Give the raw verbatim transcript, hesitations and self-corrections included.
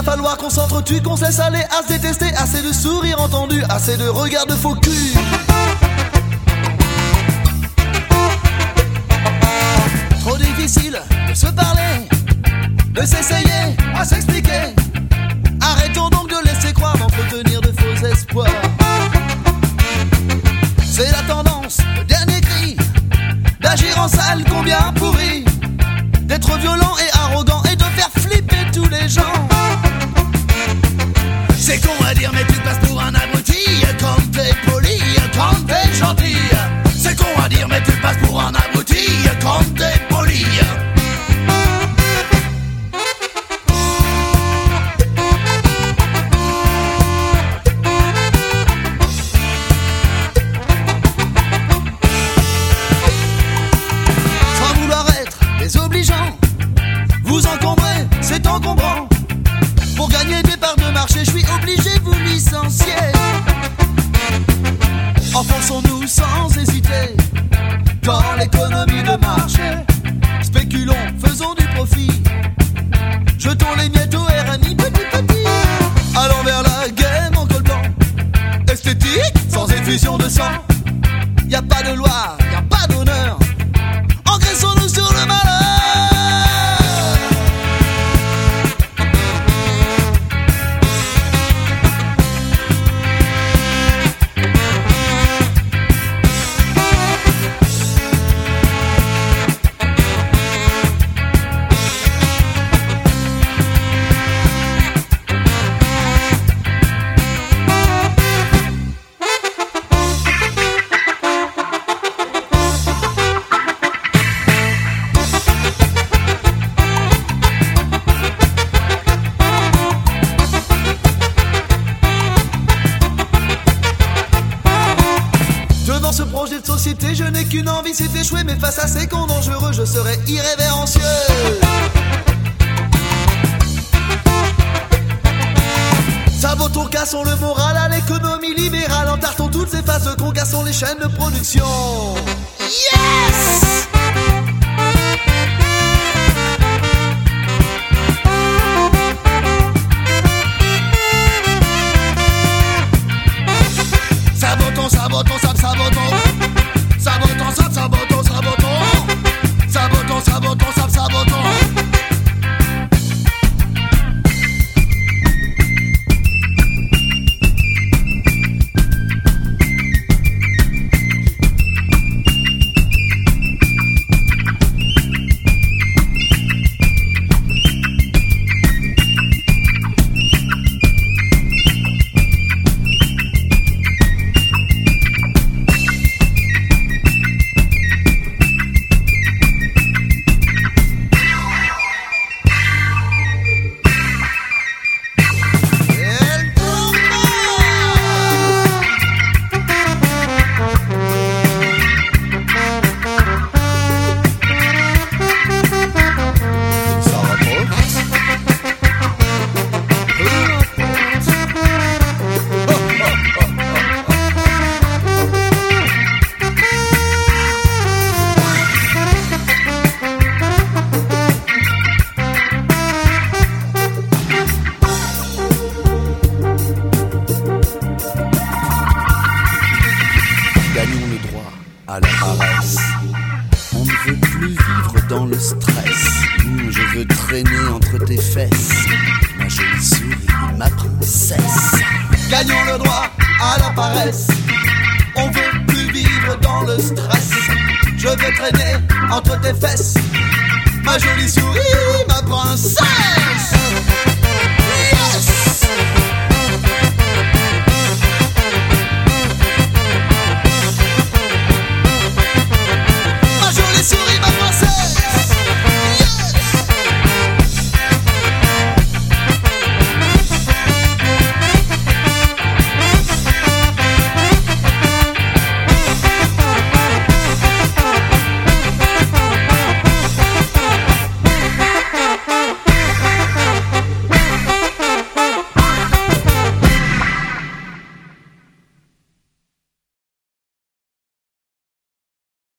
falloir qu'on s'entretue, qu'on se laisse aller à se détester. Assez de sourires entendus, assez de regards de faux cul. Trop difficile de se parler, de s'essayer à s'expliquer. Arrêtons donc de laisser croire, d'entretenir de faux espoirs. C'est la tendance, le dernier cri, d'agir en salle combien pourri, d'être violent et arrogant et de faire flipper tous les gens. C'est con à dire mais tu passes pour un abruti quand t'es poli, quand t'es gentil. C'est con à dire mais tu passes pour un abruti quand t'es poli. Sans vouloir être désobligeant, vous encombrez, c'est encombrant. Pour gagner des parts de marché, je suis obligé de vous licencier. Enfonçons-nous sans hésiter dans l'économie de marché. Spéculons, faisons du profit. Jetons les miettes au R M I, petit petit. Allons vers la game en col blanc. Esthétique, sans effusion de sang. Y a pas de loi, y a pas d'honneur. Engraissons-nous sur le malheur. Ce projet de société, je n'ai qu'une envie, c'est d'échouer. Mais face à ces cons dangereux, je serai irrévérencieux. Sabotons, cassons le moral à l'économie libérale. Entartons toutes ces phases de cons, cassons les chaînes de production. Yes! Sabotons, sabotons, sab, sabotons. Sabotons, sab, sabotons, sabotons. Sabotons, sabotons, sab, sabotons. À la paresse. On ne veut plus vivre dans le stress. Mmh, je veux traîner entre tes fesses, ma jolie souris, ma princesse. Gagnons le droit à la paresse. On veut plus vivre dans le stress. Je veux traîner entre tes fesses, ma jolie souris, ma princesse.